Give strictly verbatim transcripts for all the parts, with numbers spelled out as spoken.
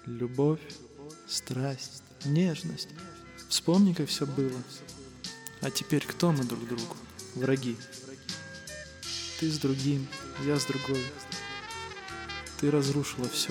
Любовь, страсть, нежность. Вспомни, как все было. А теперь кто мы друг другу? Враги. Ты с другим, я с другой. Ты разрушила все.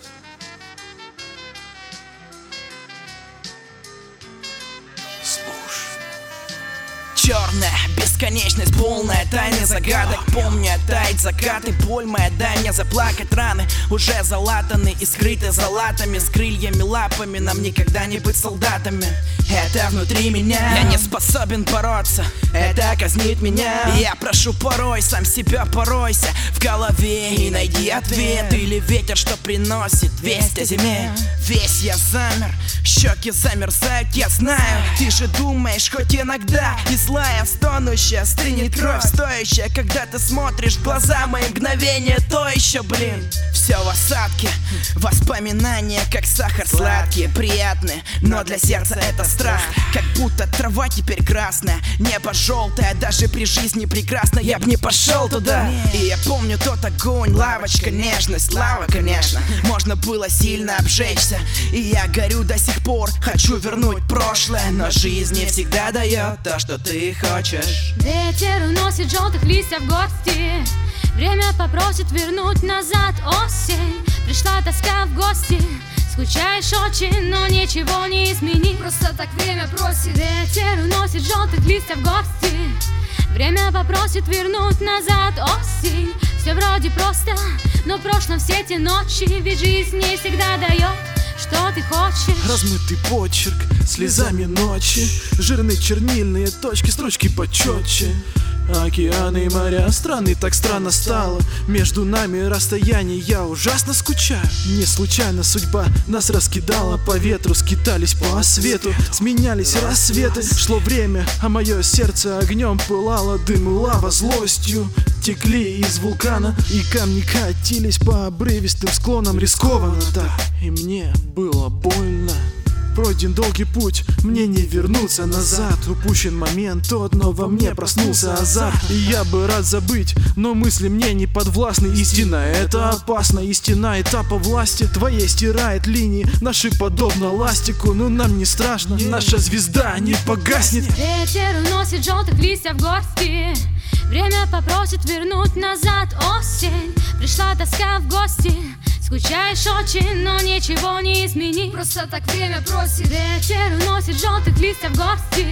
Черная бесконечность, полная тайны загадок. Помню, тает закаты, боль моя, дай мне заплакать. Раны уже залатаны и скрыты за латами. С крыльями, лапами, нам никогда не быть солдатами. Это внутри меня, я не способен бороться, это казнит меня. Я прошу порой, сам себя поройся в голове и найди ответ. Или ветер, что приносит весть о зиме. Весь я замер, щеки замерзают, я знаю. Ты же думаешь, хоть иногда и злая, стонущая, стынет кровь стоящая, когда ты смотришь в глаза мои мгновения. То еще, блин, все в осадке. Воспоминания, как сахар, сладкие, приятные, но для сердца это страх. Как будто трава теперь красная, небо желтое, даже при жизни прекрасно. Я б не пошел туда. И я помню тот огонь, лавочка, нежность, лава, конечно. Можно было сильно обжечься, и я горю до сих пор. Хочу вернуть прошлое, но жизнь не всегда дает то, что ты хочешь. Ветер уносит желтых листьев в гости. Время попросит вернуть назад осень. Пришла тоска в гости. Скучаешь очень, но ничего не изменить. Просто так время просит. Ветер уносит желтых листьев в гости. Время попросит вернуть назад осень. Все вроде просто, но в прошлом все эти ночи. Ведь жизнь не всегда дает, что ты хочешь. Размытый почерк слезами ночи, жирные чернильные точки, строчки почетче. Океаны и моря, страны, так странно стало. Между нами расстояние, я ужасно скучаю. Не случайно судьба нас раскидала по ветру. Скитались по свету, сменялись рассветы. Шло время, а мое сердце огнем пылало. Дым и лава злостью текли из вулкана, и камни катились по обрывистым склонам. Рискованно так, и мне было больно. Пройден долгий путь, мне не вернуться назад. Упущен момент тот, но во мне проснулся азарт. И я бы рад забыть, но мысли мне не подвластны. Истина — это опасно, истина этапа власти. Твоей стирает линии, наши подобно ластику. Но нам не страшно, наша звезда не погаснет. Ветер уносит желтых листьев в гости. Время попросит вернуть назад осень. Пришла тоска в гости. Скучаешь очень, но ничего не изменить. Просто так время просит. Ветер уносит желтых листьев в гости.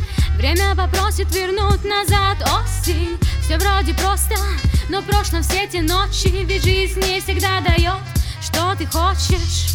Время попросит вернуть назад осень. Все вроде просто, но в прошлом все эти ночи. Ведь жизнь не всегда дает, что ты хочешь.